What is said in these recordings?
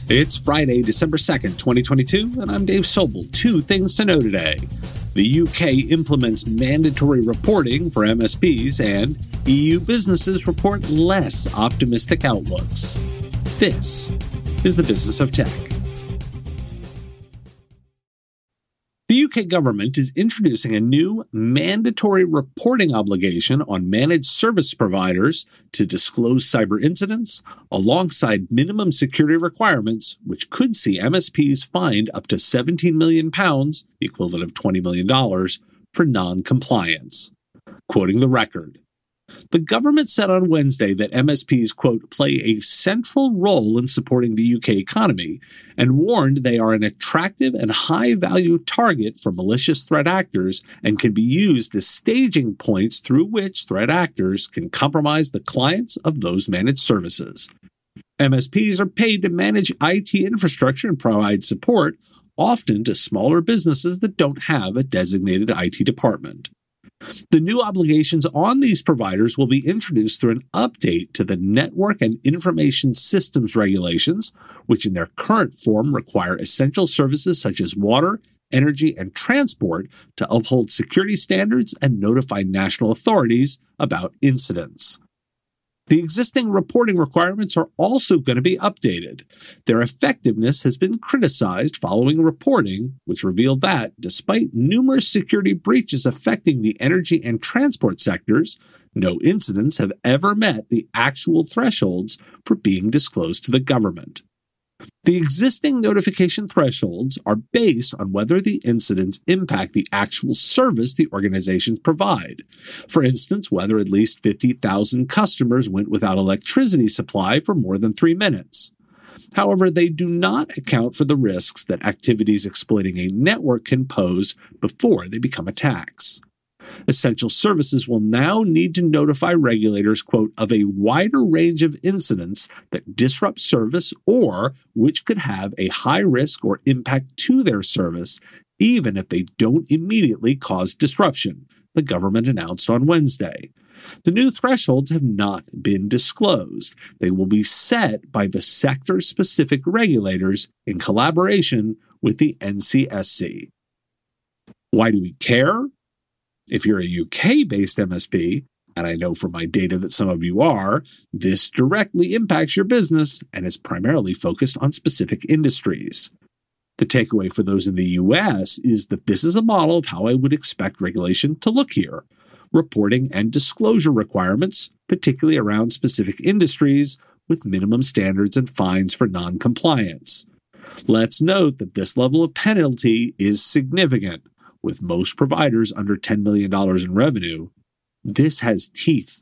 It's Friday, December 2nd, 2022, and I'm Dave Sobel. Two things to know today. The UK implements mandatory reporting for MSPs, and EU businesses report less optimistic outlooks. This is the Business of Tech. The UK government is introducing a new mandatory reporting obligation on managed service providers to disclose cyber incidents, alongside minimum security requirements, which could see MSPs fined up to £17 million, the equivalent of $20 million, for non-compliance. Quoting the record, the government said on Wednesday that MSPs, quote, play a central role in supporting the UK economy, and warned they are an attractive and high-value target for malicious threat actors and can be used as staging points through which threat actors can compromise the clients of those managed services. MSPs are paid to manage IT infrastructure and provide support, often to smaller businesses that don't have a designated IT department. The new obligations on these providers will be introduced through an update to the Network and Information Systems Regulations, which in their current form require essential services such as water, energy, and transport to uphold security standards and notify national authorities about incidents. The existing reporting requirements are also going to be updated. Their effectiveness has been criticized following reporting, which revealed that, despite numerous security breaches affecting the energy and transport sectors, no incidents have ever met the actual thresholds for being disclosed to the government. The existing notification thresholds are based on whether the incidents impact the actual service the organizations provide. For instance, whether at least 50,000 customers went without electricity supply for more than 3 minutes. However, they do not account for the risks that activities exploiting a network can pose before they become attacks. Essential services will now need to notify regulators, quote, of a wider range of incidents that disrupt service or which could have a high risk or impact to their service, even if they don't immediately cause disruption, the government announced on Wednesday. The new thresholds have not been disclosed. They will be set by the sector-specific regulators in collaboration with the NCSC. Why do we care? If you're a UK-based MSP, and I know from my data that some of you are, this directly impacts your business and is primarily focused on specific industries. The takeaway for those in the US is that this is a model of how I would expect regulation to look here. Reporting and disclosure requirements, particularly around specific industries, with minimum standards and fines for non-compliance. Let's note that this level of penalty is significant. With most providers under $10 million in revenue, this has teeth.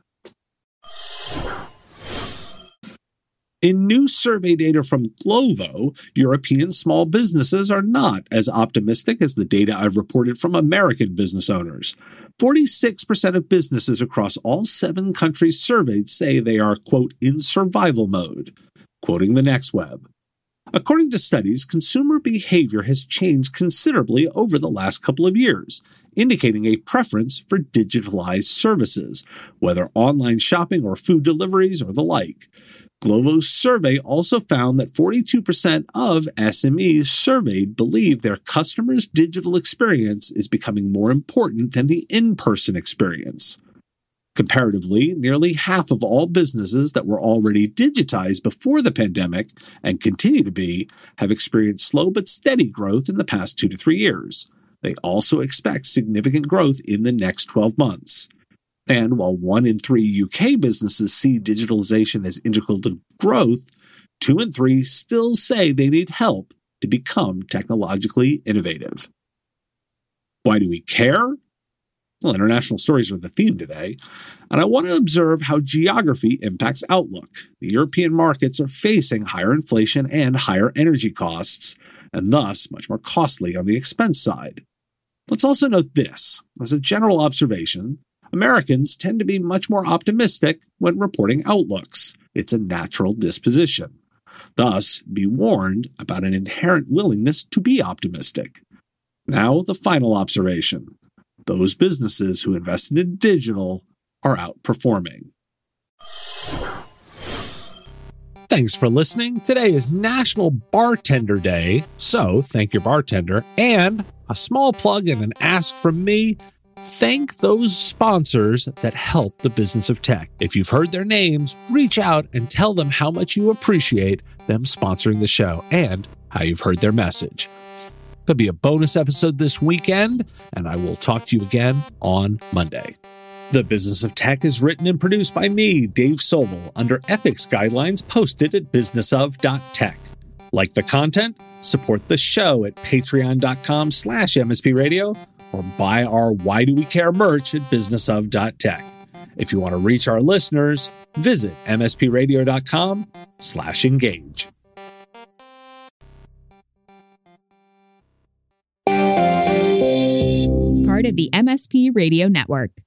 In new survey data from Glovo, European small businesses are not as optimistic as the data I've reported from American business owners. 46% of businesses across all 7 countries surveyed say they are, quote, in survival mode. Quoting the NextWeb. According to studies, consumer behavior has changed considerably over the last couple of years, indicating a preference for digitalized services, whether online shopping or food deliveries or the like. Glovo's survey also found that 42% of SMEs surveyed believe their customers' digital experience is becoming more important than the in-person experience. Comparatively, nearly half of all businesses that were already digitized before the pandemic and continue to be have experienced slow but steady growth in the past 2 to 3 years. They also expect significant growth in the next 12 months. And while 1 in 3 UK businesses see digitalization as integral to growth, 2 in 3 still say they need help to become technologically innovative. Why do we care? Well, international stories are the theme today, and I want to observe how geography impacts outlook. The European markets are facing higher inflation and higher energy costs, and thus much more costly on the expense side. Let's also note this. As a general observation, Americans tend to be much more optimistic when reporting outlooks. It's a natural disposition. Thus, be warned about an inherent willingness to be optimistic. Now, the final observation. Those businesses who invested in digital are outperforming. Thanks for listening. Today is National Bartender Day, so thank your bartender. And a small plug and an ask from me, thank those sponsors that help the business of tech. If you've heard their names, reach out and tell them how much you appreciate them sponsoring the show and how you've heard their message. There'll be a bonus episode this weekend, and I will talk to you again on Monday. The Business of Tech is written and produced by me, Dave Sobel, under ethics guidelines posted at businessof.tech. Like the content? Support the show at patreon.com/MSPradio or buy our Why Do We Care merch at businessof.tech. If you want to reach our listeners, visit mspradio.com/engage. Part of the MSP Radio Network.